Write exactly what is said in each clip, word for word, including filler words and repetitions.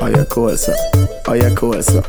you cool, sir? Oh, you cool, sir?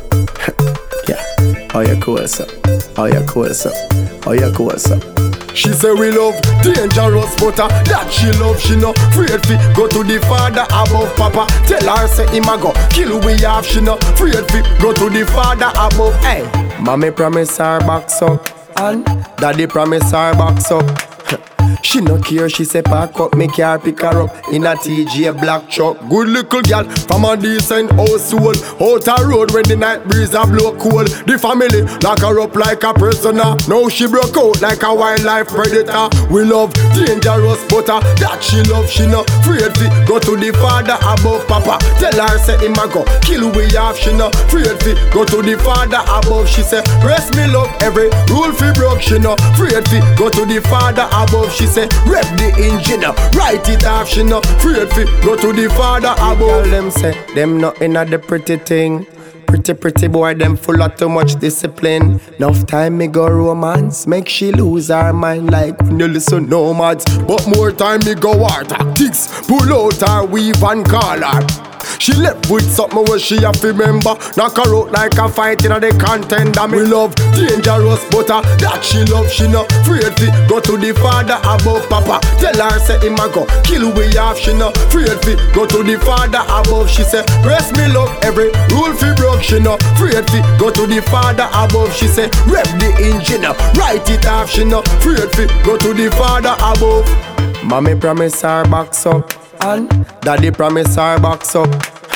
Yeah. Oh, you cool, sir? Oh, you cool, sir? Oh, you cool, sir? She say we love dangerous, but uh, that she love, she no afraid fi go to the father above papa. Tell her say him a go kill we have, she no afraid fi go to the father above. Hey, mommy promise her box up, and daddy promise her box up. She no care, she say park up me car, pick her up in a T J black truck. Good little girl from a decent household, out a road when the night breeze a blow cool. The family lock her up like a prisoner. Now she broke out like a wildlife predator. We love dangerous, but uh, that she love, she no afraid fi go to the father above papa. Tell her say him a go kill we have, she no afraid fi go to the father above. She say rest me love, every rule fi broke, she no afraid fi go to the father above. She say rev the engine up, write it off, she no afraid fi go to the father above. Them say them not in a the pretty thing. Pretty pretty boy, them full of too much discipline. Enough time me go romance, make she lose her mind like when you listen nomads. But more time me go war tactics, pull out her weave and call her. She left with something where she have to remember. Knock her out like a fight in the contender. Me love dangerous, but uh, that she love, she no afraid fi go to the father above papa. Tell her say him a go kill we have, she no afraid fi go to the father above. She say rest me love, every rule fi broke, she no afraid fi go to the father above. She say rev the engine up, write it off, she no afraid fi go to the father above. Mommy promise her box up, and daddy promise her box up.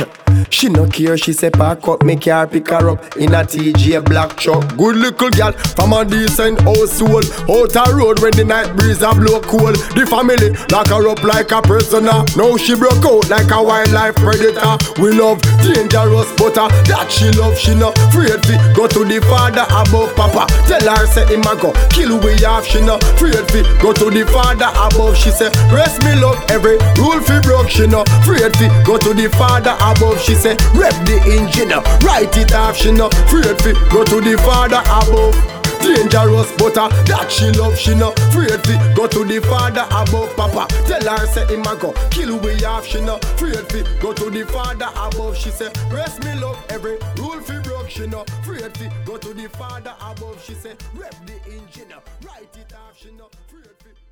She no care, she say park up me car, pick her up in a T J black truck. Good little girl from a decent household, out a road when the night breeze a blow cool. The family lock her up like a prisoner. Now she broke out like a wildlife predator. We love dangerous, but uh, that she love, she no afraid fi go to the father above papa. Tell her say him a go kill we have, she no afraid fi go to the father above. She say rest me love, every rule fi broke, she no afraid fi go to the father above. She say rev the engine up, write it off, she no afraid fi go to the father above. Dangerous, but uh, that she love, she no afraid fi go to the father above papa. Tell her say him a go kill we have, she no afraid fi go to the father above. She say rest me love, every rule fi broke, she no afraid fi go to the father above. She say rev the engine up, write it off, she no afraid fi